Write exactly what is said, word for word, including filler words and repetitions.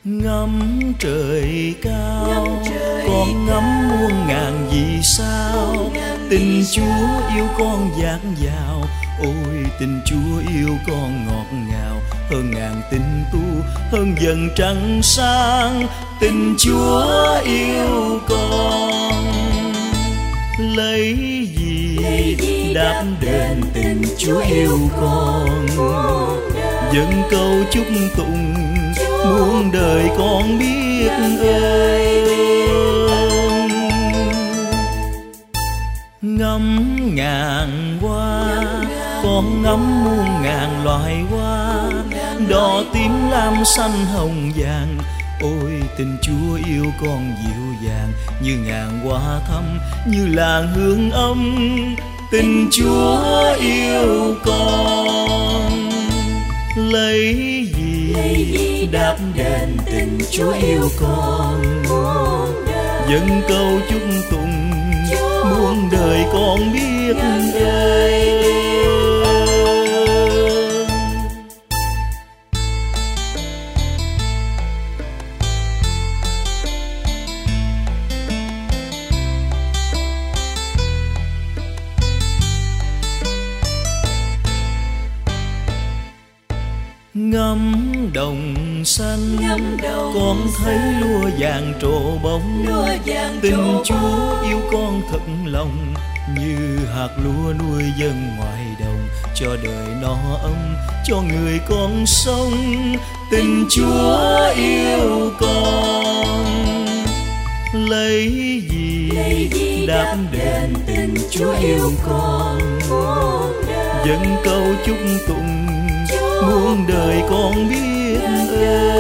Ngắm trời cao, con ngắm muôn ngàn vì sao. Tình Chúa yêu con dạt dào, ôi tình Chúa yêu con ngọt ngào. Hơn ngàn tình tu, hơn dần trăng sáng. Tình Chúa yêu con, lấy gì đáp đền tình Chúa yêu con. Dẫn câu chúc tụng muôn đời con biết ơn. Ngắm ngàn hoa, con ngắm muôn ngàn loài hoa. Đỏ tím lam xanh hồng vàng, ôi tình Chúa yêu con dịu dàng. Như ngàn hoa thắm, như làn hương ấm. Tình Chúa yêu con, lấy gì đáp đền tình Chúa yêu con. Dẫn câu chúc tụng muôn đời con biết ơn. Ngắm đồng xanh, con thấy lúa vàng trổ bông. Tình Chúa yêu con thật lòng, như hạt lúa nuôi dân ngoài đồng. Cho đời no ấm, cho người con sống. Tình Chúa yêu con, lấy gì đáp đền tình Chúa yêu con. Dẫn câu chúc tụng muôn đời con biết ơn.